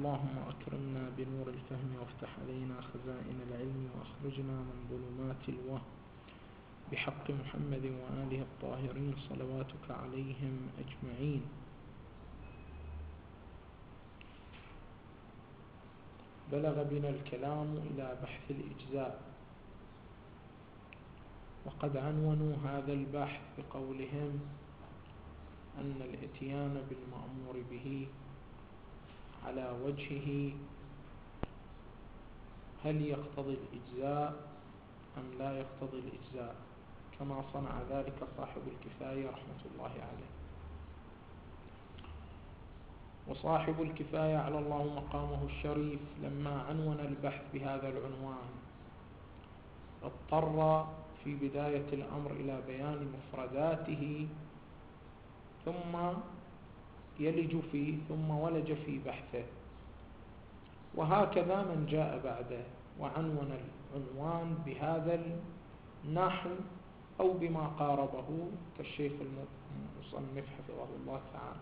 اللهم أكرمنا بنور الفهم وافتح علينا خزائن العلم وأخرجنا من ظلمات الوهم بحق محمد وآله الطاهرين صلواتك عليهم أجمعين. بلغ بنا الكلام إلى بحث الإجزاء، وقد عنونوا هذا البحث بقولهم أن الإتيان بالمأمور به على وجهه هل يقتضي الإجزاء أم لا يقتضي الإجزاء، كما صنع ذلك صاحب الكفاية رحمة الله عليه. وصاحب الكفاية على الله مقامه الشريف لما عنون البحث بهذا العنوان اضطر في بداية الأمر إلى بيان مفرداته ثم يلج فيه ثم ولج في بحثه، وهكذا من جاء بعده وعنون العنوان بهذا النحو أو بما قاربه كالشيخ المصنف حفظه الله تعالى.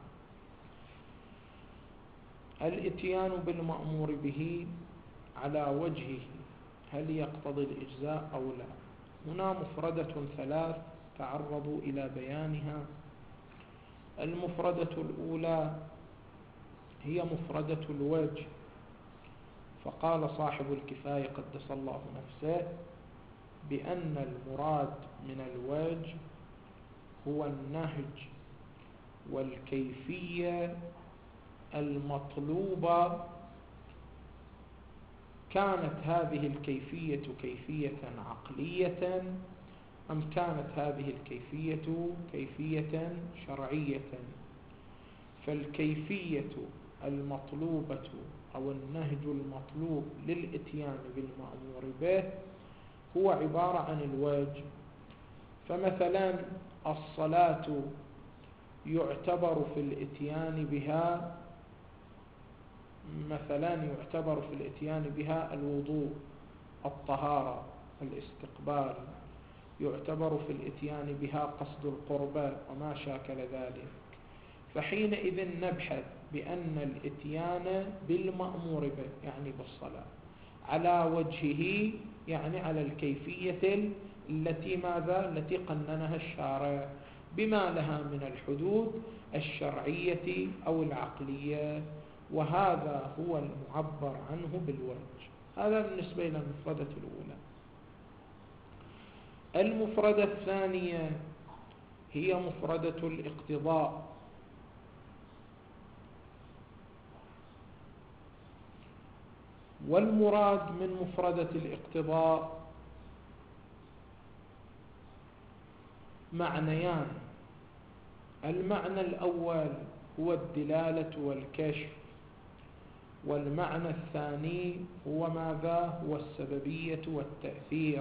الإتيان بالمأمور به على وجهه هل يقتضي الإجزاء أو لا؟ هنا مفردة ثلاث تعرضوا إلى بيانها. المفردة الأولى هي مفردة الوجه، فقال صاحب الكفاية قدس الله نفسه بأن المراد من الوجه هو النهج والكيفية المطلوبة، كانت هذه الكيفية كيفية عقلية أم كانت هذه الكيفية كيفية شرعية. فالكيفية المطلوبة أو النهج المطلوب للإتيان بالمأمور به هو عبارة عن الوجه. فمثلا الصلاة يعتبر في الإتيان بها الوضوء، الطهارة، الاستقبال، يعتبر في الإتيان بها قصد القربة وما شاكل ذلك. فحينئذ نبحث بأن الإتيان بالمأمور به يعني بالصلاة على وجهه يعني على الكيفية التي قننها الشارع بما لها من الحدود الشرعية أو العقلية، وهذا هو المعبر عنه بالوجه. هذا بالنسبة إلى المفردة الأولى. المفردة الثانية هي مفردة الاقتضاء، والمراد من مفردة الاقتضاء معنيان. المعنى الأول هو الدلالة والكشف، والمعنى الثاني هو ماذا؟ هو السببية والتأثير.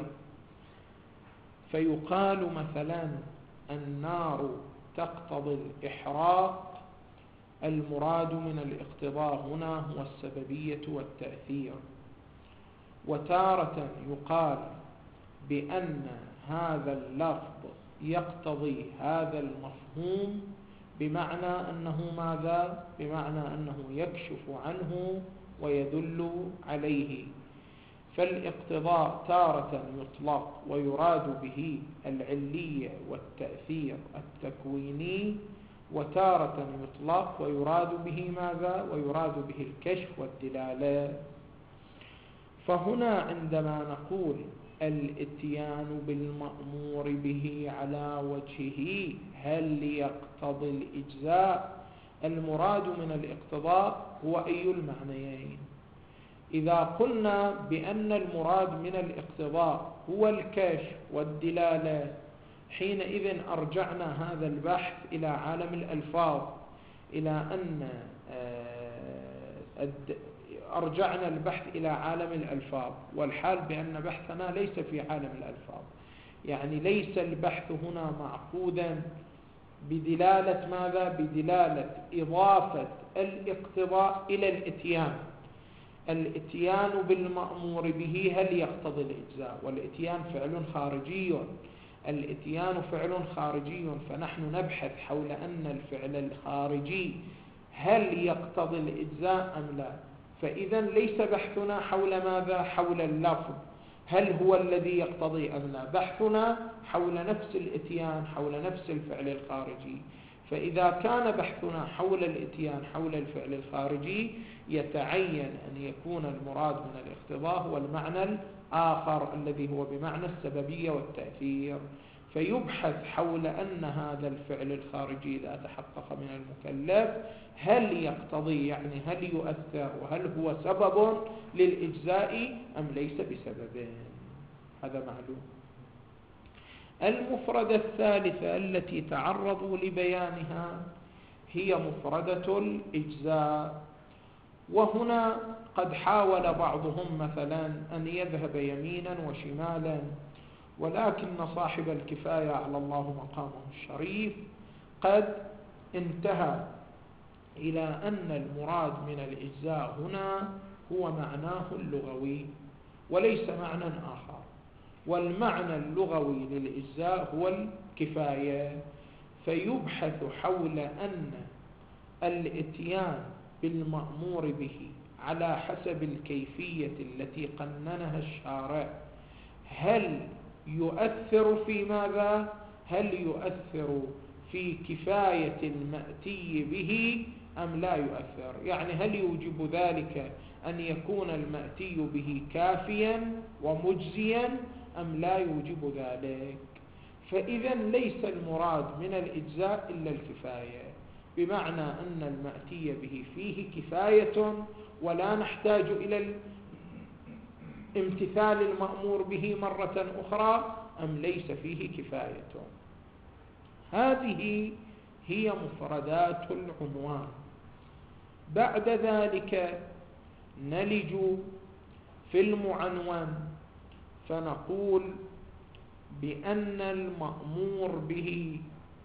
فيقال مثلا النار تقتضي الإحراق، المراد من الاقتضاء هنا هو السببية والتأثير. وتارة يقال بأن هذا اللفظ يقتضي هذا المفهوم بمعنى أنه ماذا؟ بمعنى أنه يكشف عنه ويدل عليه. فالاقتضاء تارة يطلق ويراد به العلية والتأثير التكويني، وتارة يطلق ويراد به ماذا؟ ويراد به الكشف والدلالة. فهنا عندما نقول الإتيان بالمأمور به على وجهه هل يقتضي الإجزاء، المراد من الاقتضاء هو أي المعنيين؟ إذا قلنا بأن المراد من الاقتضاء هو الكشف والدلالة، حينئذ أرجعنا هذا البحث إلى عالم الألفاظ، إلى أن أرجعنا البحث إلى عالم الألفاظ، والحال بأن بحثنا ليس في عالم الألفاظ، يعني ليس البحث هنا معقودا بدلالة ماذا؟ بدلالة إضافة الاقتضاء إلى الإتيان. الإتيان بالمأمور به هل يقتضي الإجزاء؟ والإتيان فعل خارجي، الإتيان فعل خارجي، فنحن نبحث حول أن الفعل الخارجي هل يقتضي الإجزاء أم لا. فإذا ليس بحثنا حول ماذا؟ حول اللفظ هل هو الذي يقتضي أم لا، بحثنا حول نفس الإتيان، حول نفس الفعل الخارجي. فإذا كان بحثنا حول الإتيان حول الفعل الخارجي يتعين أن يكون المراد من الاقتضاء هو المعنى الآخر الذي هو بمعنى السببية والتأثير، فيبحث حول أن هذا الفعل الخارجي إذا تحقق من المكلف هل يقتضي، يعني هل يؤثر وهل هو سبب للإجزاء أم ليس بسبب. هذا معلوم. المفردة الثالثة التي تعرضوا لبيانها هي مفردة الإجزاء. وهنا قد حاول بعضهم مثلا أن يذهب يمينا وشمالا، ولكن صاحب الكفاية على الله مقامه الشريف قد انتهى إلى أن المراد من الإجزاء هنا هو معناه اللغوي وليس معنى آخر، والمعنى اللغوي للإجزاء هو الكفاية. فيبحث حول أن الإتيان بالمأمور به على حسب الكيفية التي قننها الشارع هل يؤثر في ماذا؟ هل يؤثر في كفاية المأتي به أم لا يؤثر؟ يعني هل يوجب ذلك أن يكون المأتي به كافيا ومجزيا أم لا يوجب ذلك؟ فإذا ليس المراد من الإجزاء إلا الكفاية، بمعنى أن المأتي به فيه كفاية ولا نحتاج إلى امتثال المأمور به مرة أخرى أم ليس فيه كفاية. هذه هي مفردات العنوان. بعد ذلك نلج في المعنون فنقول بأن المأمور به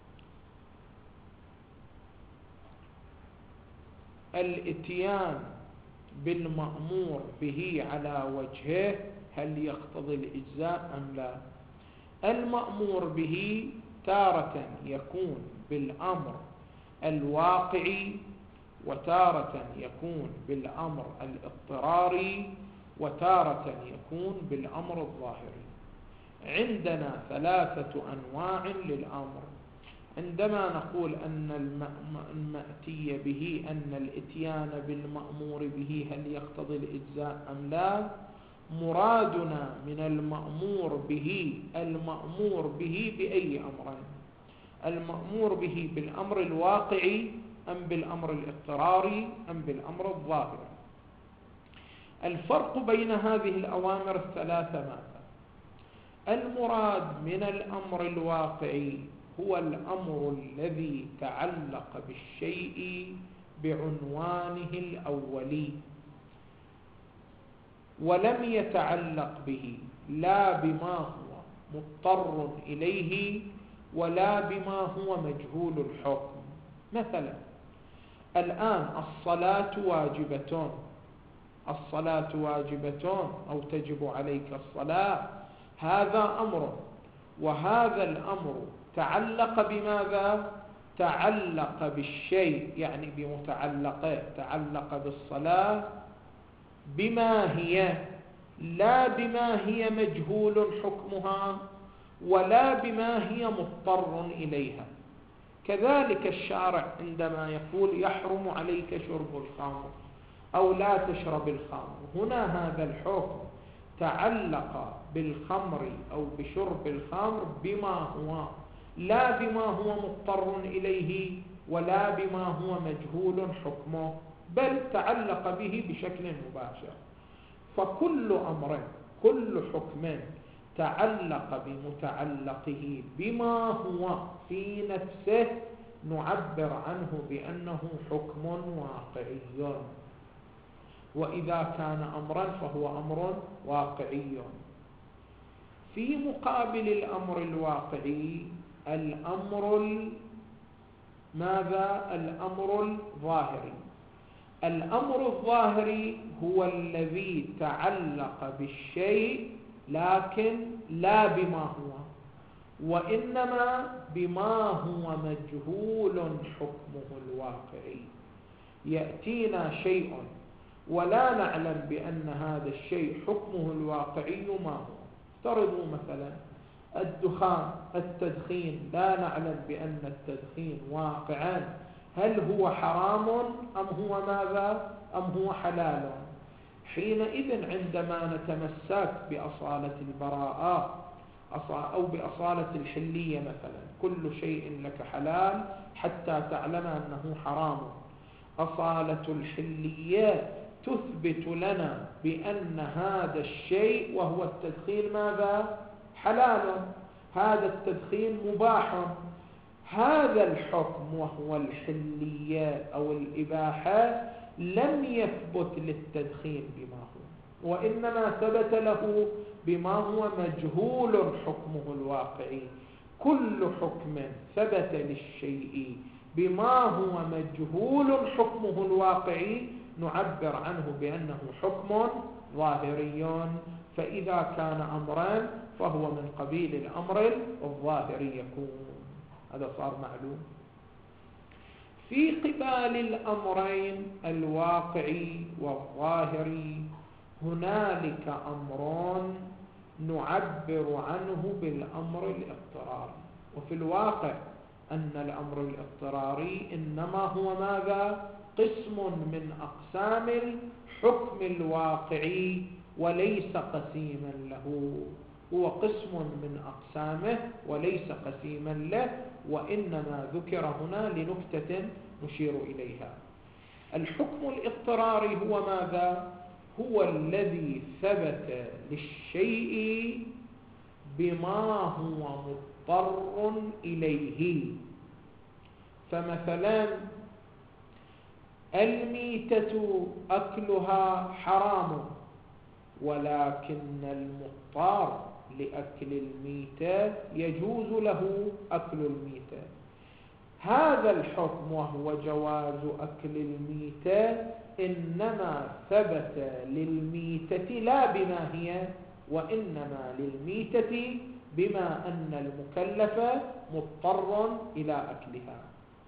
الإتيان بالمأمور به على وجهه هل يقتضي الإجزاء أم لا؟ المأمور به تارة يكون بالأمر الواقعي، وتارة يكون بالأمر الاضطراري، وتارة يكون بالأمر الظاهري. عندنا ثلاثة أنواع للأمر. عندما نقول أن المأتي به، أن الإتيان بالمأمور به هل يقتضي الإجزاء أم لا، مرادنا من المأمور به المأمور به بأي أمرين؟ المأمور به بالأمر الواقعي أم بالأمر الاضطراري أم بالأمر الظاهري؟ الفرق بين هذه الأوامر الثلاثة ماذا؟ المراد من الأمر الواقعي هو الأمر الذي تعلق بالشيء بعنوانه الأولي ولم يتعلق به لا بما هو مضطر إليه ولا بما هو مجهول الحكم. مثلا الآن الصلاة واجبة أو تجب عليك الصلاة، هذا أمر، وهذا الأمر تعلق بماذا؟ تعلق بالشيء، يعني بمتعلقه، تعلق بالصلاة بما هي، لا بما هي مجهول حكمها ولا بما هي مضطر إليها. كذلك الشارع عندما يقول يحرم عليك شرب الخمر أو لا تشرب الخمر، هنا هذا الحكم تعلق بالخمر أو بشرب الخمر بما هو، لا بما هو مضطر إليه ولا بما هو مجهول حكمه، بل تعلق به بشكل مباشر. فكل أمر، كل حكم تعلق بمتعلقه بما هو في نفسه نعبر عنه بأنه حكم واقعي، وإذا كان أمرا فهو أمر واقعي. في مقابل الأمر الواقعي الأمر ماذا؟ الأمر الظاهري. الأمر الظاهري هو الذي تعلق بالشيء لكن لا بما هو، وإنما بما هو مجهول حكمه الواقعي. يأتينا شيء ولا نعلم بأن هذا الشيء حكمه الواقعي ما هو. افترضوا مثلا الدخان، التدخين، لا نعلم بأن التدخين واقعا هل هو حرام أم هو ماذا؟ أم هو حلال؟ حينئذ عندما نتمسك بأصالة البراءة أو بأصالة الحلية مثلا، كل شيء لك حلال حتى تعلم أنه حرام، أصالة الحلية تثبت لنا بأن هذا الشيء وهو التدخين ماذا؟ حلال، هذا التدخين مباح. هذا الحكم وهو الحلية أو الإباحة لم يثبت للتدخين بما هو، وإنما ثبت له بما هو مجهول حكمه الواقعي. كل حكم ثبت للشيء بما هو مجهول حكمه الواقعي نعبر عنه بأنه حكم ظاهري، فإذا كان أمرا فهو من قبيل الأمر الظاهري يكون. هذا صار معلوم. في قبال الأمرين الواقعي والظاهري هنالك أمر نعبر عنه بالأمر الاضطراري، وفي الواقع أن الأمر الاضطراري إنما هو ماذا؟ قسم من أقسام الحكم الواقعي وليس قسيما له، هو قسم من أقسامه وليس قسيما له، وإنما ذكر هنا لنكتة نشير إليها. الحكم الاضطراري هو ماذا؟ هو الذي ثبت للشيء بما هو مضطر إليه. فمثلا الميتة أكلها حرام، ولكن المضطر لأكل الميتة يجوز له أكل الميتة. هذا الحكم وهو جواز أكل الميتة إنما ثبت للميتة لا بما هي، وإنما للميتة بما أن المكلف مضطر إلى أكلها.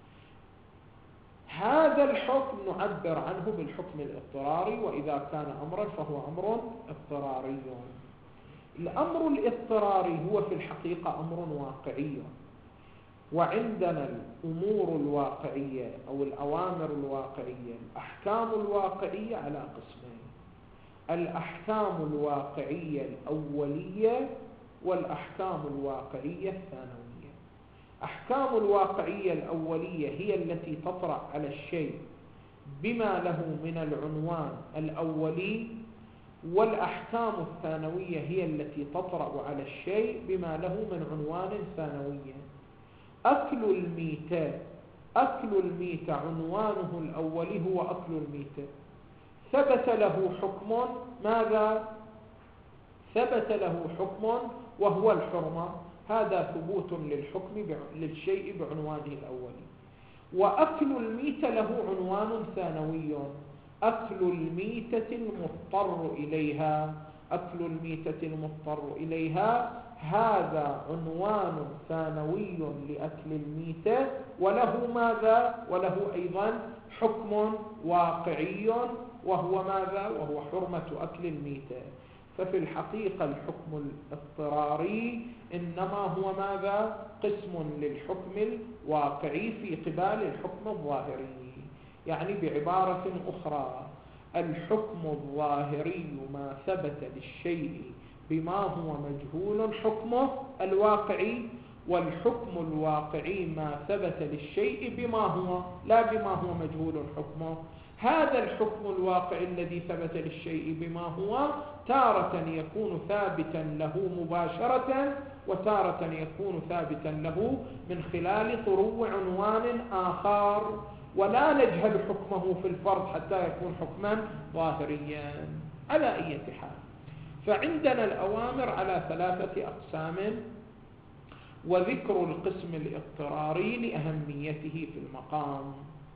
هذا الحكم نعبر عنه بالحكم الاضطراري، وإذا كان أمرا فهو أمر اضطراري. الأمر الاضطراري هو في الحقيقة أمر واقعي، وعندنا الأمور الواقعية أو الأوامر الواقعية، الأحكام الواقعية على قسمين: الأحكام الواقعية الأولية والأحكام الواقعية الثانوية. أحكام الواقعية الأولية هي التي تطرأ على الشيء بما له من العنوان الأولي، والأحكام الثانوية هي التي تطرأ على الشيء بما له من عنوان ثانوي. أكل الميتة عنوانه الأولي هو أكل الميتة، ثبت له حكم ماذا؟ ثبت له حكم وهو الحرمة، هذا ثبوت للشيء بعنوانه الأولي. وأكل الميتة له عنوان ثانوي، أكل الميتة المضطر إليها. أكل الميتة المضطر إليها هذا عنوان ثانوي لأكل الميتة، وله ماذا؟ وله أيضا حكم واقعي وهو ماذا؟ وهو حرمة أكل الميتة. ففي الحقيقة الحكم الاضطراري إنما هو ماذا؟ قسم للحكم الواقعي في قبال الحكم الظاهري. يعني بعبارة أخرى، الحكم الظاهري ما ثبت للشيء بما هو مجهول حكمه الواقعي، والحكم الواقعي ما ثبت للشيء بما هو لا بما هو مجهول حكمه. هذا الحكم الواقعي الذي ثبت للشيء بما هو تارة يكون ثابتا له مباشرة، وتارة يكون ثابتا له من خلال طروع عنوان آخر، ولا نجهل حكمه في الفرض حتى يكون حكما ظاهريا. على أي حال، فعندنا الأوامر على 3 أقسام، وذكر القسم الاضطراري لأهميته في المقام.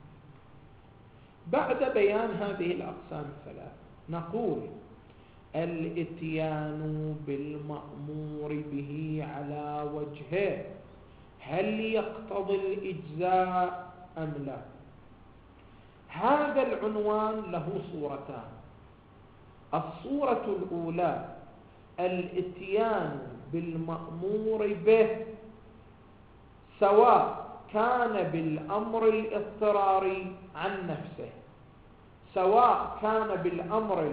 بعد بيان هذه الأقسام 3 نقول: الإتيان بالمأمور به على وجهه هل يقتضي الإجزاء أم لا؟ هذا العنوان له صورتان: الصورة الأولى الإتيان بالمأمور به سواء كان بالأمر الاضطراري عن نفسه، سواء كان بالأمر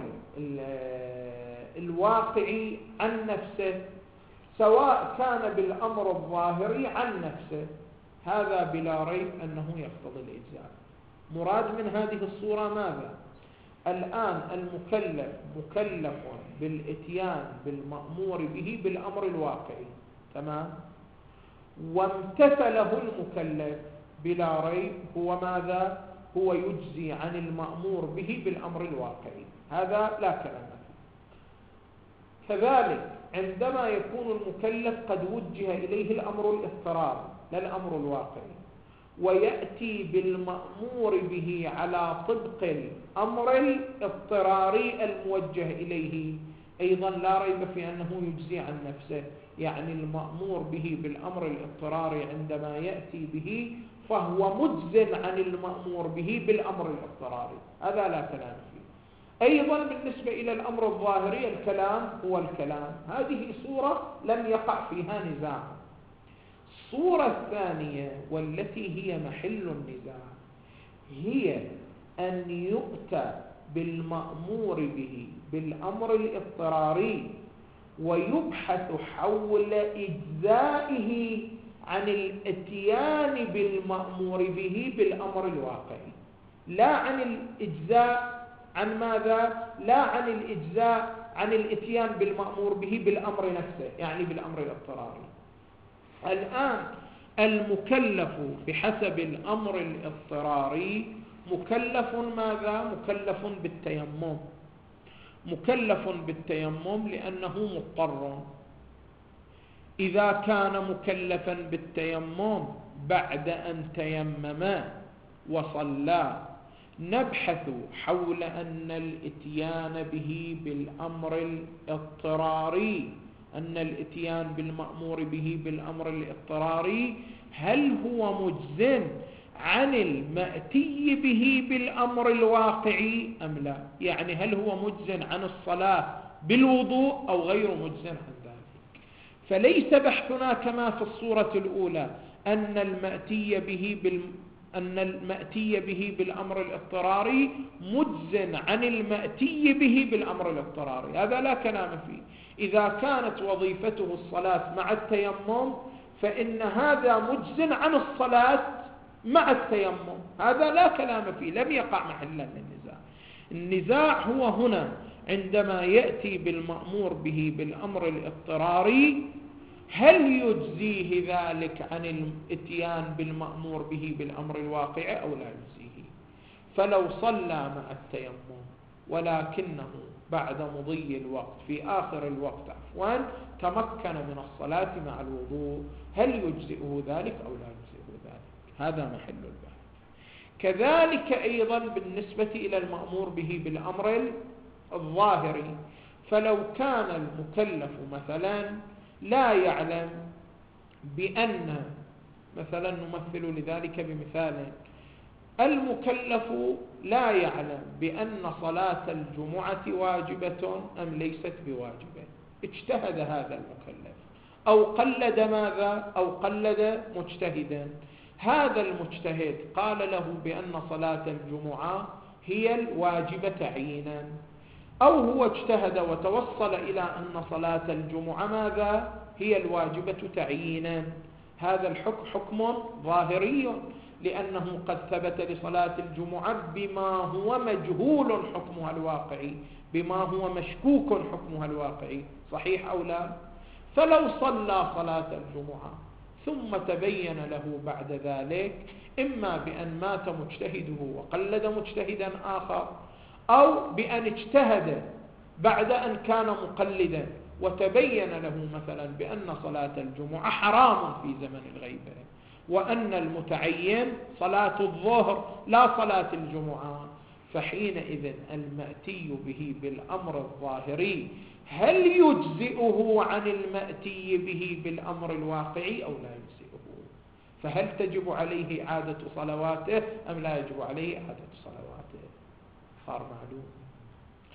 الواقعي عن نفسه، سواء كان بالأمر الظاهري عن نفسه، هذا بلا ريب أنه يقتضي الإجزاء. مراد من هذه الصورة ماذا؟ الآن المكلف مكلف بالإتيان بالمأمور به بالأمر الواقعي، تمام؟ وامتثله المكلف بلا ريب هو ماذا؟ هو يجزي عن المأمور به بالأمر الواقعي، هذا لا كلام فيه. كذلك عندما يكون المكلف قد وجه إليه الأمر الاضطراري لا الأمر الواقعي، ويأتي بالمأمور به على طبق الأمر الاضطراري الموجه إليه، أيضا لا ريب في أنه يجزي عن نفسه. يعني المأمور به بالأمر الاضطراري عندما يأتي به فهو مجز عن المأمور به بالأمر الاضطراري، هذا لا كلام فيه. أيضا بالنسبة إلى الأمر الظاهري الكلام هو الكلام، هذه صورة لم يقع فيها نزاع. الصورة الثانية والتي هي محل النزاع هي أن يؤتى بالمأمور به بالأمر الاضطراري ويبحث حول إجزائه عن الاتيان بالمأمور به بالأمر الواقعي، لا عن الإجزاء عن ماذا؟ لا عن الإجزاء عن الاتيان بالمأمور به بالأمر نفسه، يعني بالأمر الاضطراري. الآن المكلف بحسب الأمر الاضطراري مكلف ماذا؟ مكلف بالتيمم، مكلف بالتيمم لأنه مضطر. إذا كان مكلفا بالتيمم بعد أن تيمم وصلى نبحث حول أن الإتيان به بالأمر الاضطراري، أن الإتيان بالمأمور به بالأمر الاضطراري هل هو مجز عن المأتي به بالأمر الواقعي أم لا؟ يعني هل هو مجز عن الصلاة بالوضوء أو غير مجز عن ذلك؟ فليس بحثنا كما في الصورة الأولى أن المأتي به بالأمر الاضطراري مجز عن المأتي به بالأمر الاضطراري، هذا لا كلام فيه. إذا كانت وظيفته الصلاة مع التيمم فإن هذا مجز عن الصلاة مع التيمم، هذا لا كلام فيه، لم يقع محلا للنزاع. النزاع هو هنا عندما يأتي بالمأمور به بالأمر الاضطراري هل يجزيه ذلك عن الاتيان بالمأمور به بالأمر الواقعي أو لا يجزيه. فلو صلى مع التيمم ولكنه بعد مضي الوقت في آخر الوقت تمكن من الصلاة مع الوضوء هل يجزئه ذلك أو لا يجزئه ذلك؟ هذا محل البحث. كذلك أيضا بالنسبة إلى المأمور به بالأمر الظاهري، فلو كان المكلف مثلا لا يعلم بأن، مثلا نمثل لذلك بمثال، المكلف لا يعلم بأن صلاة الجمعة واجبة أم ليست بواجبة، اجتهد هذا المكلف أو قلد ماذا؟ أو قلد مجتهدا. هذا المجتهد قال له بأن صلاة الجمعة هي الواجبة تعيينا، أو هو اجتهد وتوصل إلى أن صلاة الجمعة ماذا؟ هي الواجبة تعيينا. هذا الحكم حكم ظاهري لأنه قد ثبت لصلاة الجمعة بما هو مجهول حكمها الواقعي، بما هو مشكوك حكمها الواقعي، صحيح أو لا؟ فلو صلى صلاة الجمعة ثم تبين له بعد ذلك إما بأن مات مجتهده وقلد مجتهدا آخر، أو بأن اجتهد بعد أن كان مقلدا وتبين له مثلا بأن صلاة الجمعة حرام في زمن الغيبة، وأن المتعين صلاة الظهر لا صلاة الجمعة، فحينئذ المأتي به بالأمر الظاهري هل يجزئه عن المأتي به بالأمر الواقعي أو لا يجزئه؟ فهل تجب عليه إعادة صلواته أم لا يجب عليه إعادة صلواته؟ صار معلوم.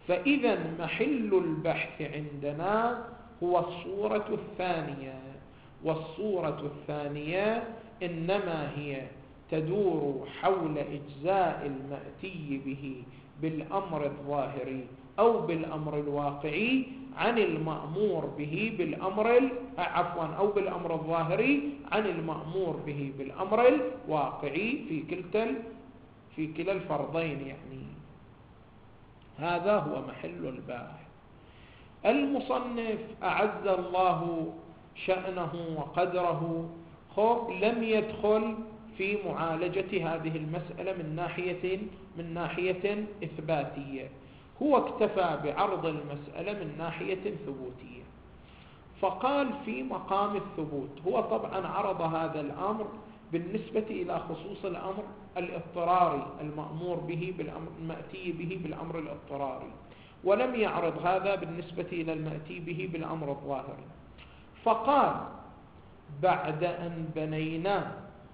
فإذا محل البحث عندنا هو الصورة الثانية، والصورة الثانية إنما هي تدور حول إجزاء المأتي به بالأمر الظاهري أو بالأمر الواقعي عن المأمور به بالأمر أو بالأمر الظاهري عن المأمور به بالأمر الواقعي في كلا الفرضين. يعني هذا هو محل الباحث. المصنف أعز الله شأنه وقدره لم يدخل في معالجة هذه المسألة من ناحية إثباتية، هو اكتفى بعرض المسألة من ناحية ثبوتية، فقال في مقام الثبوت. هو طبعا عرض هذا الأمر بالنسبة إلى خصوص الأمر الاضطراري المأمور به المأتي به بالأمر الاضطراري، ولم يعرض هذا بالنسبة إلى المأتي به بالأمر الظاهري. فقال بعد أن بنينا،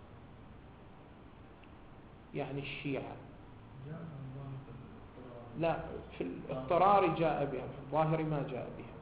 يعني الشيعة لا في الاضطرار جاء بها، في الظاهر ما جاء بها.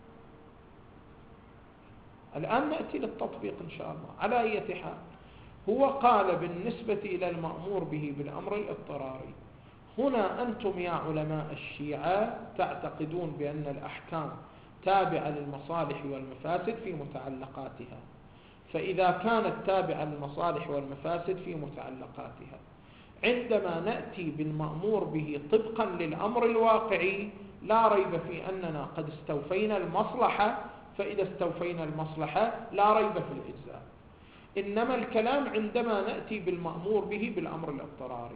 الآن نأتي للتطبيق إن شاء الله. على أي حال، هو قال بالنسبة إلى المأمور به بالأمر الاضطراري، هنا أنتم يا علماء الشيعة تعتقدون بأن الأحكام تابعة للمصالح والمفاسد في متعلقاتها، فإذا كانت تابعة للمصالح والمفاسد في متعلقاتها، عندما نأتي بالمأمور به طبقا للأمر الواقعي لا ريب في أننا قد استوفينا المصلحة، فإذا استوفينا المصلحة لا ريب في الإجزاء. إنما الكلام عندما نأتي بالمأمور به بالأمر الاضطراري،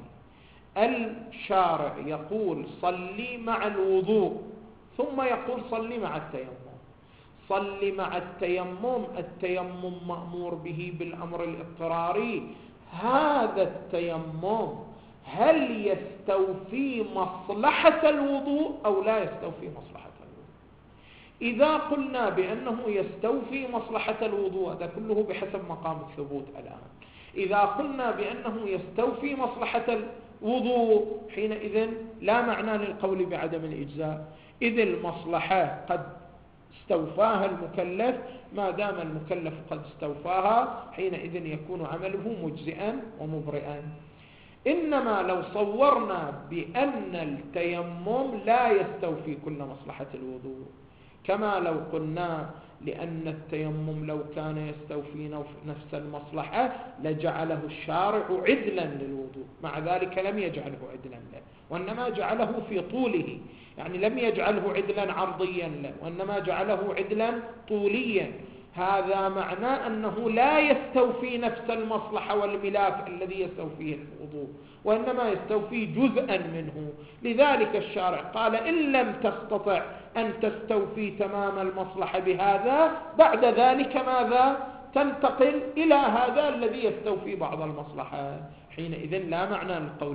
الشارع يقول صلي مع الوضوء ثم يقول صلي مع التيمم. صلي مع التيمم مأمور به بالأمر الاضطراري، هذا التيمم هل يستوفي مصلحة الوضوء أو لا يستوفي مصلحة الوضوء؟ إذا قلنا بأنه يستوفي مصلحة الوضوء، هذا كله بحسب مقام الثبوت الآن. إذا قلنا بأنه يستوفي مصلحة الوضوء، حينئذ لا معنى للقول بعدم الإجزاء، إذ المصلحة قد استوفاها المكلف، ما دام المكلف قد استوفاها حينئذ يكون عمله مجزئا ومبرئا. إنما لو صورنا بأن التيمم لا يستوفي كل مصلحة الوضوء، كما لو قلنا لأن التيمم لو كان يستوفي نفس المصلحة لجعله الشارع عدلا للوضوء، مع ذلك لم يجعله عدلا له، وإنما جعله في طوله، يعني لم يجعله عدلا عرضيا له، وإنما جعله عدلا طوليا. هذا معناه أنه لا يستوفي نفس المصلحة والملاك الذي يستوفيه الوضوء، وإنما يستوفي جزءا منه. لذلك الشارع قال إن لم تستطع أن تستوفي تمام المصلحة بهذا، بعد ذلك ماذا؟ تنتقل إلى هذا الذي يستوفي بعض المصلحة. حينئذ لا معنى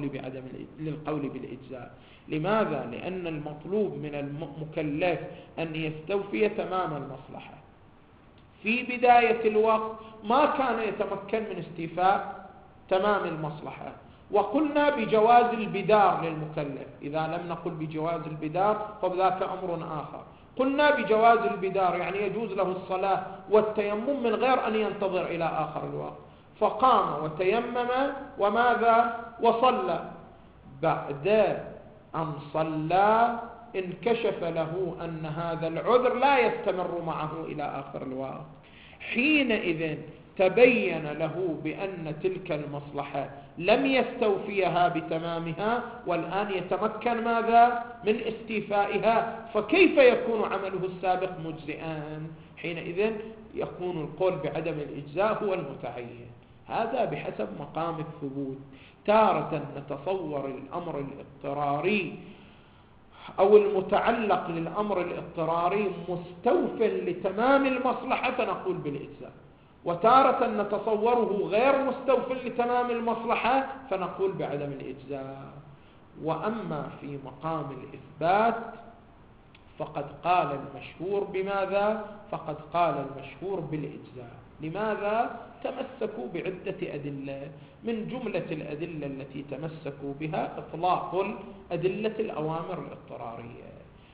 للقول بالإجزاء. لماذا؟ لأن المطلوب من المكلف أن يستوفي تمام المصلحة. في بداية الوقت ما كان يتمكن من استيفاء تمام المصلحة، وقلنا بجواز البدار للمكلف. إذا لم نقل بجواز البدار فذاك أمر آخر. قلنا بجواز البدار يعني يجوز له الصلاة والتيمم من غير أن ينتظر إلى آخر الوقت، فقام وتيمم وماذا؟ وصلى. بعد أن صلى انكشف له أن هذا العذر لا يستمر معه إلى آخر الوقت، حينئذ تبين له بأن تلك المصلحة لم يستوفيها بتمامها، والآن يتمكن ماذا؟ من استيفائها، فكيف يكون عمله السابق مجزئا؟ حينئذ يكون القول بعدم الإجزاء هو المتعين. هذا بحسب مقام الثبوت. تارة نتصور الأمر الاضطراري أو المتعلق للأمر الاضطراري مستوفٍ لتمام المصلحة فنقول بالإجزاء، وتارة نتصوره غير مستوفٍ لتمام المصلحة فنقول بعدم الإجزاء. وأما في مقام الإثبات فقد قال المشهور بماذا؟ فقد قال المشهور بالإجزاء. لماذا؟ تمسكوا بعدة أدلة، من جملة الأدلة التي تمسكوا بها إطلاق أدلة الأوامر الاضطرارية.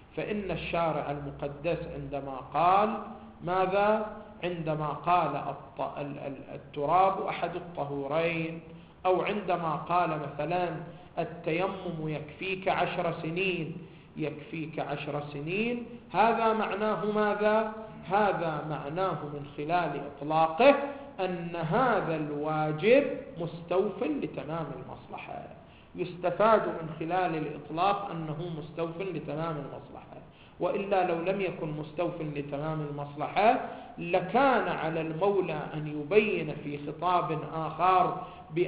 فإن الشارع المقدس عندما قال ماذا؟ عندما قال التراب أحد الطهورين، أو عندما قال مثلا التيمم يكفيك 10 سنين، يكفيك 10 سنين، هذا معناه ماذا؟ هذا معناه من خلال إطلاقه أن هذا الواجب مستوف لتمام المصلحة. يستفاد من خلال الإطلاق أنه مستوف لتمام المصلحة، وإلا لو لم يكن مستوف لتمام المصلحة لكان على المولى أن يبين في خطاب آخر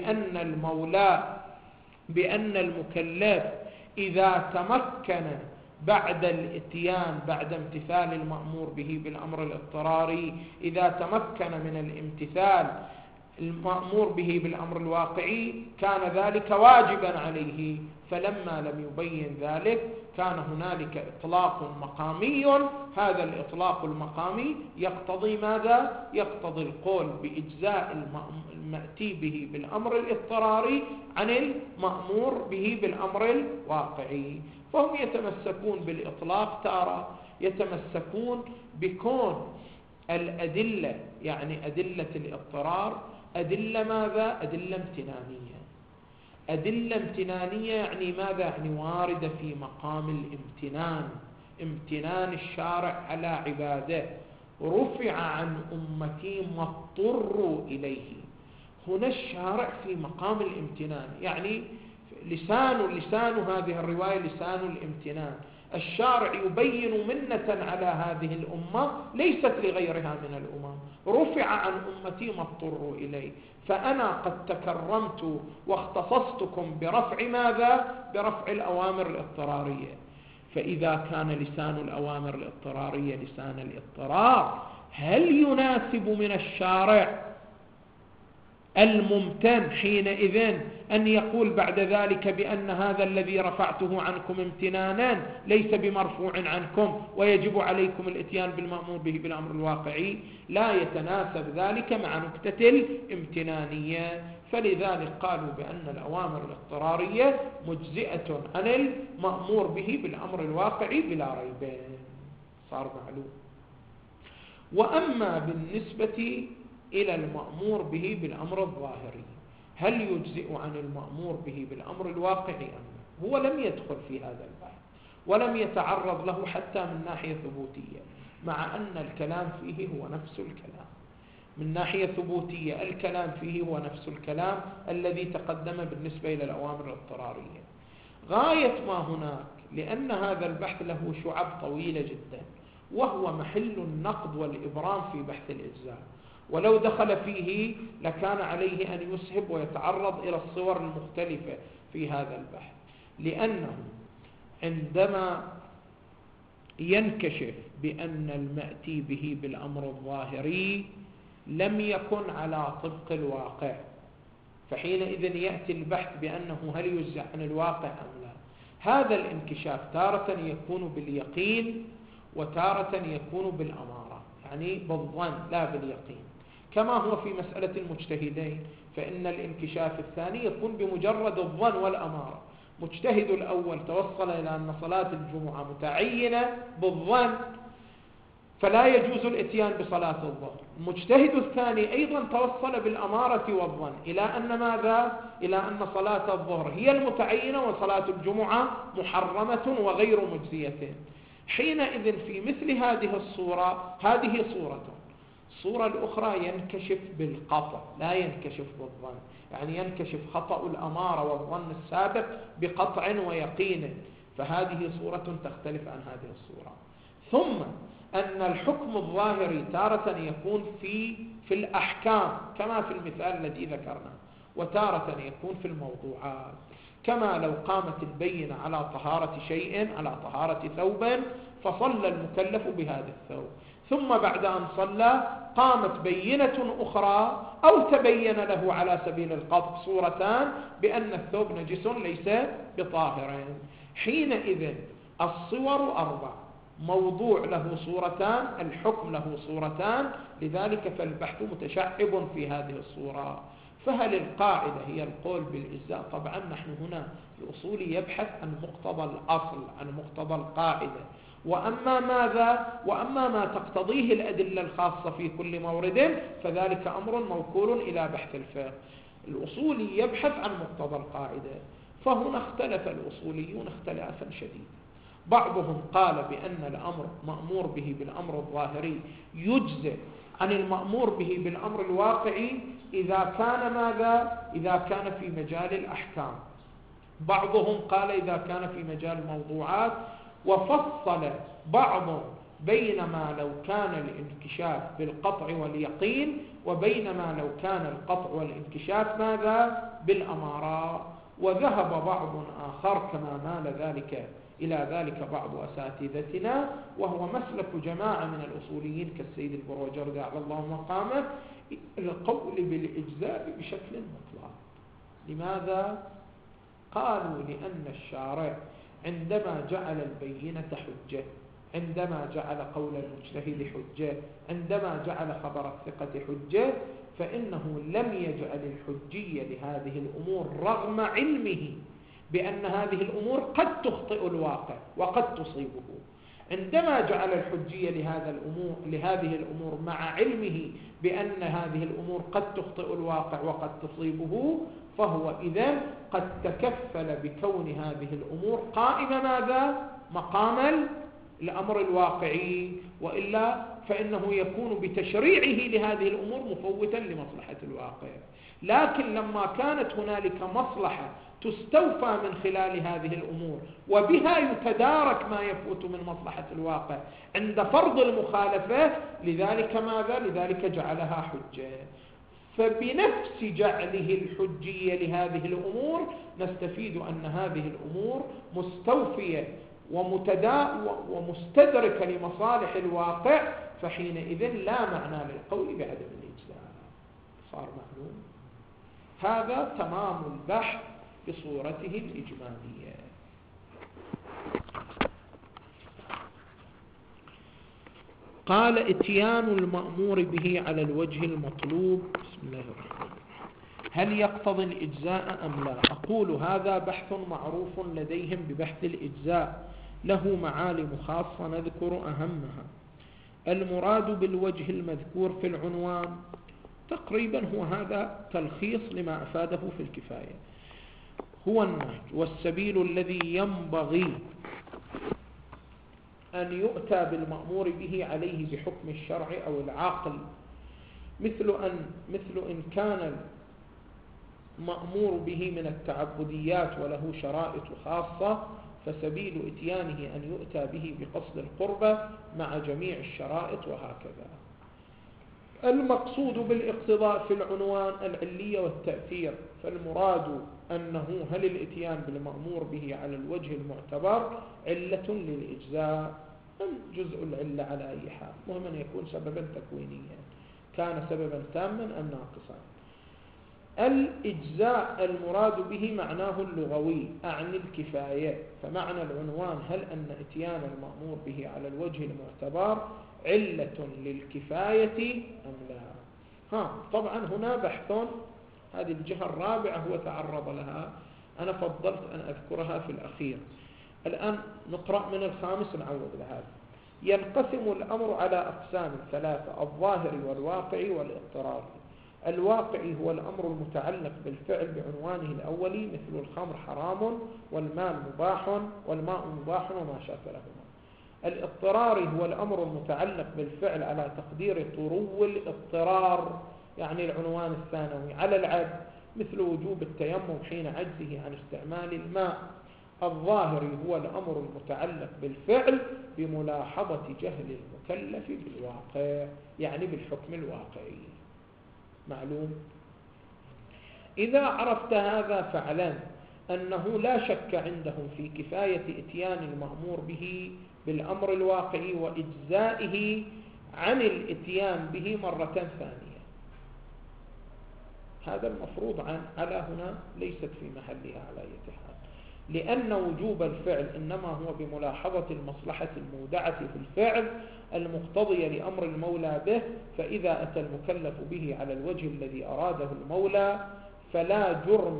بأن المكلف إذا تمكن بعد الاتيان، بعد امتثال المأمور به بالأمر الاضطراري، إذا تمكن من الامتثال المأمور به بالأمر الواقعي كان ذلك واجبا عليه. فلما لم يبين ذلك كان هنالك إطلاق مقامي، هذا الإطلاق المقامي يقتضي ماذا؟ يقتضي القول بإجزاء المأتي به بالأمر الاضطراري عن المأمور به بالأمر الواقعي. فهم يتمسكون بالإطلاق تارة، يتمسكون بكون الأدلة، يعني أدلة الاضطرار، أدلة ماذا؟ أدلة امتنانية. أدلة امتنانية يعني ماذا؟ يعني واردة في مقام الامتنان، امتنان الشارع على عباده، رفع عن أمتي ما اضطروا إليه. هنا الشارع في مقام الامتنان، يعني لسان هذه الرواية لسان الامتنان. الشارع يبين منة على هذه الأمة ليست لغيرها من الأمم، رفع عن أمتي ما اضطروا إليه، فأنا قد تكرمت واختصصتكم برفع ماذا؟ برفع الأوامر الاضطرارية. فإذا كان لسان الأوامر الاضطرارية لسان الاضطرار، هل يناسب من الشارع الممتن حينئذ أن يقول بعد ذلك بأن هذا الذي رفعته عنكم امتنانا ليس بمرفوع عنكم ويجب عليكم الاتيان بالمأمور به بالأمر الواقعي؟ لا يتناسب ذلك مع نكتة الامتنانية. فلذلك قالوا بأن الأوامر الاضطرارية مجزئة عن المأمور به بالأمر الواقعي بلا ريب، صار معلوم. وأما بالنسبة إلى المأمور به بالأمر الظاهري، هل يجزئ عن المأمور به بالأمر الواقعي أم لا؟ هو لم يدخل في هذا البحث ولم يتعرض له حتى من ناحية ثبوتية، مع أن الكلام فيه هو نفس الكلام. من ناحية ثبوتية الكلام فيه هو نفس الكلام الذي تقدم بالنسبة إلى الأوامر الاضطرارية. غاية ما هناك، لأن هذا البحث له شعب طويلة جدا، وهو محل النقد والإبرام في بحث الإجزاء، ولو دخل فيه لكان عليه أن يسهب ويتعرض إلى الصور المختلفة في هذا البحث، لأنه عندما ينكشف بأن المأتي به بالأمر الظاهري لم يكن على طبق الواقع، فحينئذ يأتي البحث بأنه هل يجزع عن الواقع أم لا. هذا الانكشاف تارة يكون باليقين وتارة يكون بالأمارة، يعني بالظن لا باليقين، كما هو في مسألة المجتهدين، فإن الانكشاف الثاني يكون بمجرد الظن والأمارة. مجتهد الأول توصل إلى أن صلاة الجمعة متعينة بالظن فلا يجوز الاتيان بصلاة الظهر. المجتهد الثاني أيضا توصل بالأمارة والظن إلى أن ماذا؟ إلى أن صلاة الظهر هي المتعينة وصلاة الجمعة محرمة وغير مجزية. حينئذ في مثل هذه الصورة، هذه الصورة الأخرى ينكشف بالقطع لا ينكشف بالظن، يعني ينكشف خطأ الأمارة والظن السابق بقطع ويقين، فهذه صورة تختلف عن هذه الصورة. ثم أن الحكم الظاهري تارة يكون في الأحكام كما في المثال الذي ذكرنا، وتارة يكون في الموضوعات، كما لو قامت البينة على طهارة شيء، على طهارة ثوب، فصلى المكلف بهذا الثوب، ثم بعد أن صلى قامت بينة أخرى أو تبين له على سبيل القطع صورتان بأن الثوب نجس ليس بطاهر. حينئذ الصور 4، موضوع له صورتان، الحكم له صورتان، لذلك فالبحث متشعب في هذه الصورة. فهل القاعدة هي القول بالإجزاء؟ طبعا نحن هنا الأصولي يبحث عن مقتضى الأصل، عن مقتضى القاعدة، وأما ما تقتضيه الأدلة الخاصة في كل مورد فذلك أمر موكول إلى بحث الفقه. الأصولي يبحث عن مقتضى القاعدة. فهنا اختلف الأصوليون اختلافا شديدا. بعضهم قال بأن الأمر مأمور به بالأمر الظاهري يجزئ عن المأمور به بالأمر الواقعي إذا كان في مجال الأحكام. بعضهم قال إذا كان في مجال الموضوعات، وفصل بعض بينما لو كان الانكشاف بالقطع واليقين وبينما لو كان القطع والانكشاف بالأمارات. وذهب بعض آخر كما مال إلى ذلك بعض أساتذتنا، وهو مسلك جماعة من الأصوليين كالسيد البروجردي على الله مقامه، القول بالإجزاء بشكل مطلق. لماذا؟ قالوا لأن الشارع عندما جعل البينة حجة، عندما جعل قول المجتهد حجة، عندما جعل خبر الثقة حجة، فإنه لم يجعل الحجية لهذه الأمور رغم علمه بأن هذه الأمور قد تخطئ الواقع وقد تصيبه. عندما جعل الحجية لهذه الأمور مع علمه بأن هذه الأمور قد تخطئ الواقع وقد تصيبه، فهو إذن قد تكفل بكون هذه الأمور قائمة مقام الأمر الواقعي، وإلا فإنه يكون بتشريعه لهذه الأمور مفوتا لمصلحة الواقع. لكن لما كانت هنالك مصلحة تستوفى من خلال هذه الأمور وبها يتدارك ما يفوت من مصلحة الواقع عند فرض المخالفة، لذلك جعلها حجة. فبنفس جعله الحجية لهذه الأمور نستفيد أن هذه الأمور مستوفية ومستدركة لمصالح الواقع، فحينئذ لا معنى للقول بعدم الإجزاء. صار معلوم؟ هذا تمام البحث بصورته الإجمالية. قال اتيان المأمور به على الوجه المطلوب. بسم الله الرحمن الرحيم. هل يقتضي الإجزاء أم لا؟ أقول هذا بحث معروف لديهم ببحث الإجزاء، له معالم خاصة نذكر أهمها. المراد بالوجه المذكور في العنوان تقريبا هو هذا تلخيص لما أفاده في الكفاية، هو النهج والسبيل الذي ينبغي أن يؤتى بالمأمور به عليه بحكم الشرع أو العقل، مثل إن كان المأمور به من التعبديات وله شرائط خاصة، فسبيل إتيانه أن يؤتى به بقصد القربة مع جميع الشرائط وهكذا. المقصود بالاقتضاء في العنوان العلية والتأثير، فالمراد أنه هل الإتيان بالمأمور به على الوجه المعتبر علة للإجزاء أم جزء العلة على أي حال، مهم أن يكون سببا تكوينيا، كان سببا تاما أم ناقصا. الإجزاء المراد به معناه اللغوي أعني الكفاية، فمعنى العنوان هل أن إتيان المأمور به على الوجه المعتبر علة للكفاية أم لا. طبعا هنا بحث، هذه الجهة الرابعة هو تعرض لها، أنا فضلت أن أذكرها في الأخير. الآن نقرأ من الخامس نعود لهذا. ينقسم الأمر على أقسام ثلاثة: الظاهر والواقعي والاضطراري. الواقعي هو الأمر المتعلق بالفعل بعنوانه الأولي، مثل الخمر حرام والماء مباح وما شاكلهما. الاضطراري هو الأمر المتعلق بالفعل على تقدير طرو الاضطرار، يعني العنوان الثانوي على العبد، مثل وجوب التيمم حين عجزه عن استعمال الماء. الظاهري هو الأمر المتعلق بالفعل بملاحظة جهل المكلف بالواقع، يعني بالحكم الواقعي. معلوم؟ إذا عرفت هذا فاعلم أنه لا شك عندهم في كفاية إتيان المأمور به بالأمر الواقعي وإجزائه عن الإتيان به مرة ثانية. هذا المفروض على هنا ليست في محلها على أي حال، لأن وجوب الفعل إنما هو بملاحظة المصلحة المودعة في الفعل المقتضية لأمر المولى به، فإذا أتى المكلف به على الوجه الذي أراده المولى فلا جرم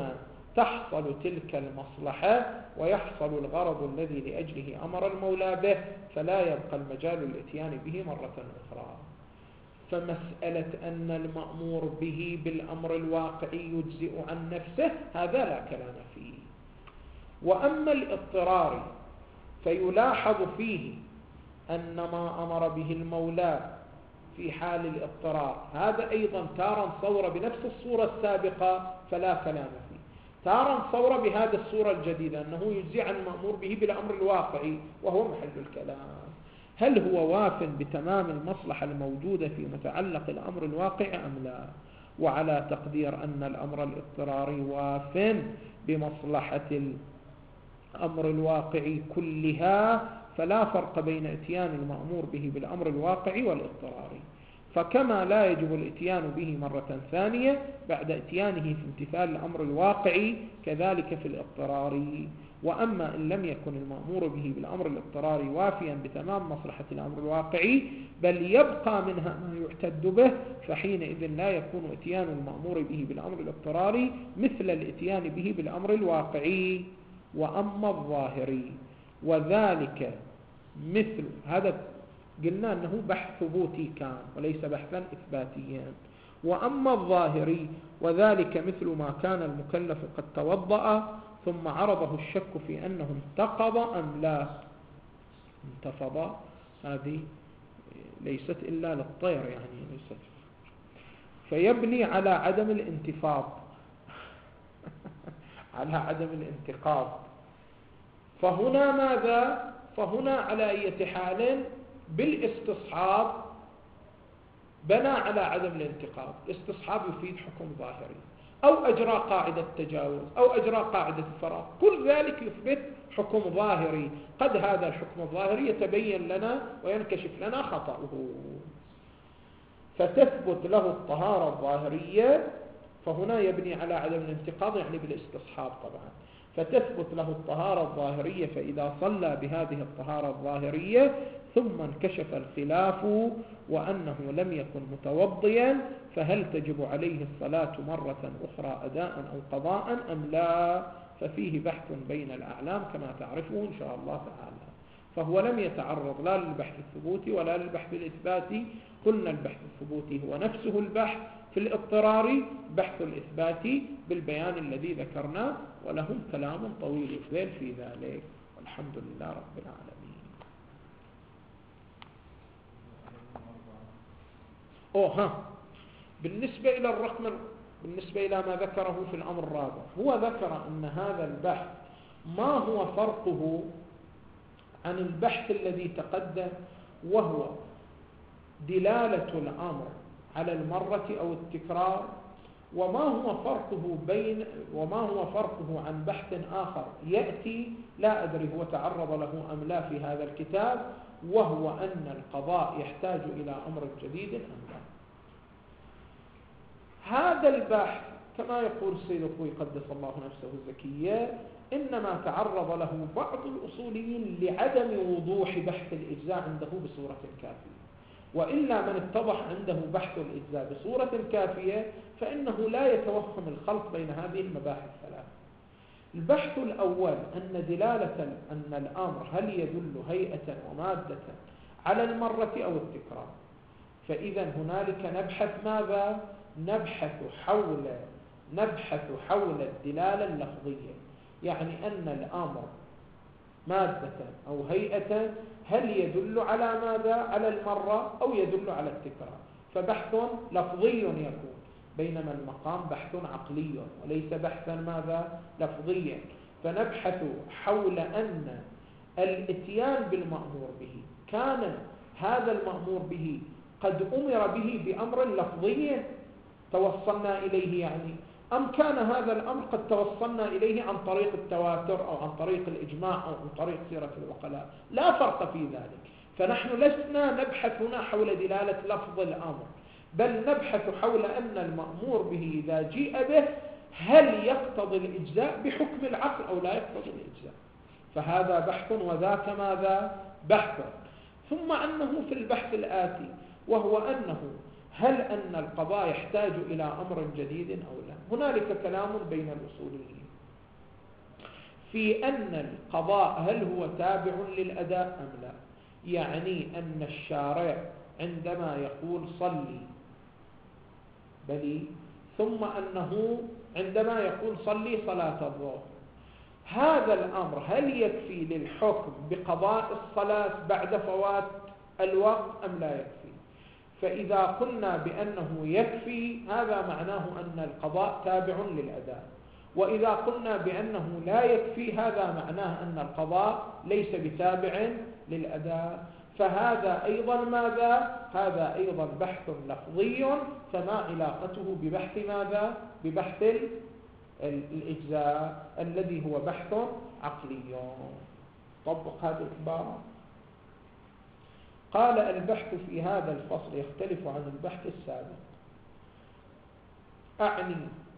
تحصل تلك المصلحة ويحصل الغرض الذي لأجله أمر المولى به، فلا يبقى المجال الاتيان به مرة أخرى. فمسألة أن المأمور به بالأمر الواقعي يجزئ عن نفسه هذا لا كلام فيه. وأما الاضطرار فيلاحظ فيه أن ما أمر به المولى في حال الاضطرار هذا أيضا تارا صور بنفس الصورة السابقة فلا كلام فيه، تارا صور بهذه الصورة الجديدة أنه يجزي عن المأمور به بالأمر الواقعي وهو محل الكلام. هل هو واف بتمام المصلحة الموجودة في متعلق الأمر الواقعي أم لا؟ وعلى تقدير أن الأمر الاضطراري واف بمصلحة الأمر الواقعي كلها، فلا فرق بين اتيان المأمور به بالأمر الواقعي والاضطراري. فكما لا يجب الاتيان به مرة ثانية بعد اتيانه في امتثال الأمر الواقعي كذلك في الاضطراري. وأما إن لم يكن المأمور به بالأمر الاضطراري وافيا بتمام مصلحة الأمر الواقعي بل يبقى منها ما يعتد به، فحينئذ لا يكون اتيان المأمور به بالأمر الاضطراري مثل الاتيان به بالأمر الواقعي. وأما الظاهري وذلك مثل هذا قلنا أنه بحث ثبوتي كان وليس بحثا إثباتيا. وأما الظاهري وذلك مثل ما كان المكلف قد توضأ ثم عرضه الشك في أنه انتقض أم لا انتفض، هذه ليست إلا للطير يعني ليست، فيبني على عدم الانتفاض على عدم الانتقاض. فهنا ماذا؟ فهنا على أي حال بالاستصحاب بنى على عدم الانتقاض. الاستصحاب يفيد حكم ظاهري أو أجرى قاعدة تجاوز أو أجرى قاعدة الفراغ، كل ذلك يثبت حكم ظاهري. قد هذا الحكم الظاهري يتبين لنا وينكشف لنا خطأه، فتثبت له الطهارة الظاهرية. فهنا يبني على عدم الانتقاض يعني بالاستصحاب طبعا، فتثبت له الطهارة الظاهرية. فإذا صلى بهذه الطهارة الظاهرية ثم انكشف الخلاف وأنه لم يكن متوضيا فهل تجب عليه الصلاة مرة أخرى أداء أو قضاء أم لا؟ ففيه بحث بين الأعلام كما تعرفه إن شاء الله تعالى. فهو لم يتعرض لا للبحث الثبوتي ولا للبحث الإثباتي. قلنا البحث الثبوتي هو نفسه البحث في الاضطراري، بحث الإثباتي بالبيان الذي ذكرناه، ولهم كلام طويل يفضل في ذلك، والحمد لله رب العالمين. بالنسبة إلى الرقم، بالنسبة إلى ما ذكره في الأمر الرابع، هو ذكر أن هذا البحث ما هو فرقه عن البحث الذي تقدم، وهو دلالة الأمر على المرة أو التكرار، وما هو فرقه عن بحث آخر يأتي لا أدري هو تعرض له أم لا في هذا الكتاب، وهو أن القضاء يحتاج إلى أمر جديد أم لا. هذا البحث كما يقول السيد الخوي قدس الله نفسه الزكية إنما تعرض له بعض الأصوليين لعدم وضوح بحث الإجزاء عنده بصورة كافية، وإلا من اتضح عنده بحث الإجزاء بصورة كافية فإنه لا يتوهم الخلط بين هذه المباحث الثلاث. البحث الأول أن دلالة أن الأمر هل يدل هيئة ومادة على المرة أو التكرار، فإذا هنالك نبحث ماذا؟ نبحث حول الدلالة اللفظية، يعني أن الأمر مادة أو هيئة هل يدل على ماذا؟ على المرة أو يدل على التكرار، فبحث لفظي يكون، بينما المقام بحث عقلي وليس بحثا ماذا؟ لفظيا. فنبحث حول أن الاتيان بالمأمور به كان هذا المأمور به قد أمر به بأمر لفظي توصلنا إليه يعني، أم كان هذا الأمر قد توصلنا إليه عن طريق التواتر أو عن طريق الإجماع أو عن طريق سيرة العقلاء؟ لا فرق في ذلك. فنحن لسنا نبحث هنا حول دلالة لفظ الأمر، بل نبحث حول أن المأمور به إذا جيء به هل يقتضي الإجزاء بحكم العقل أو لا يقتضي الإجزاء. فهذا بحث وذاك ماذا؟ بحث. ثم أنه في البحث الآتي وهو أنه هل أن القضاء يحتاج إلى أمر جديد أو لا؟ هنالك كلام بين الأصوليين، في أن القضاء هل هو تابع للأداء أم لا. يعني أن الشارع عندما يقول صلي بلي، ثم أنه عندما يقول صلي صلاة الظهر، هذا الأمر هل يكفي للحكم بقضاء الصلاة بعد فوات الوقت أم لا يكفي؟ فإذا قلنا بأنه يكفي هذا معناه أن القضاء تابع للأداء، وإذا قلنا بأنه لا يكفي هذا معناه أن القضاء ليس بتابع للأداء. فهذا أيضا ماذا؟ هذا أيضا بحث لفظي، فما علاقته ببحث ماذا؟ ببحث الإجزاء الذي هو بحث عقلي. طبق هذه العبارة. قال البحث في هذا الفصل يختلف عن البحث السابق. أعني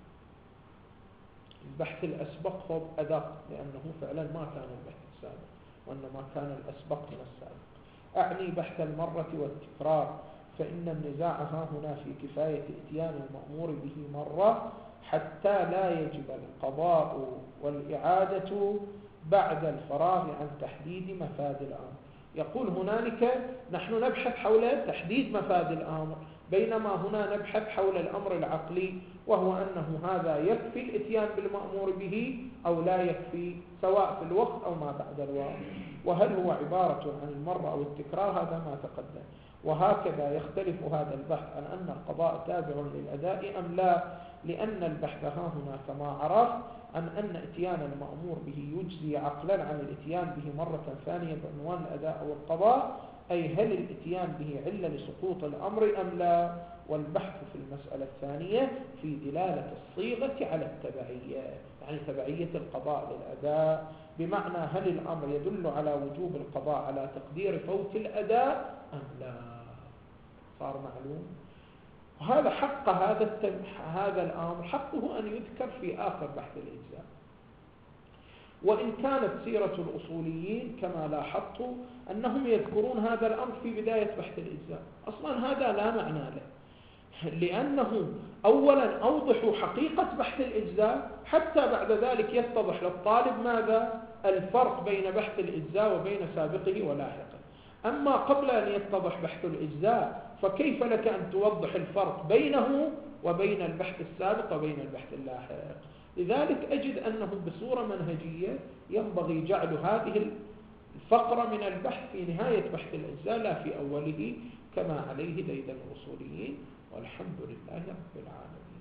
البحث الأسبق هو أدق، لأنه فعلا ما كان البحث السابق، وإنما كان الأسبق من السابق. أعني بحث المرة والتكرار، فإن النزاع ها هنا في كفاية إتيان المأمور به مرة حتى لا يجب القضاء والإعادة بعد الفراغ عن تحديد مفاد الأمر. يقول هنالك نحن نبحث حول تحديد مفاد الأمر، بينما هنا نبحث حول الأمر العقلي، وهو أنه هذا يكفي الإتيان بالمأمور به أو لا يكفي، سواء في الوقت أو ما بعد الوقت، وهل هو عبارة عن المرة أو التكرار، هذا ما تقدم. وهكذا يختلف هذا البحث عن أن القضاء تابع للأداء أم لا، لأن البحث ها هنا كما عرف عن أن إتيان المأمور به يجزي عقلا عن الإتيان به مرة ثانية بعنوان الأداء أو القضاء، أي هل الإتيان به علة لسقوط الأمر أم لا. والبحث في المسألة الثانية في دلالة الصيغة على التبعية، يعني تبعية القضاء للأداء، بمعنى هل الأمر يدل على وجوب القضاء على تقدير فوت الأداء أم لا. صار معلوم. وهذا حق هذا الأمر حقه أن يذكر في آخر بحث الإجزاء، وإن كانت سيرة الأصوليين كما لاحظت أنهم يذكرون هذا الأمر في بداية بحث الإجزاء. أصلا هذا لا معنى له، لأنه أولا أوضحوا حقيقة بحث الإجزاء حتى بعد ذلك يتضح للطالب ماذا؟ الفرق بين بحث الإجزاء وبين سابقه ولاحقه. أما قبل أن يتضح بحث الإجزاء فكيف لك أن توضح الفرق بينه وبين البحث السابق وبين البحث اللاحق؟ لذلك أجد أنه بصورة منهجية ينبغي جعل هذه الفقرة من البحث في نهاية بحث الإجزاء لا في أوله كما عليه ديد الأصوليين، والحمد لله رب العالمين.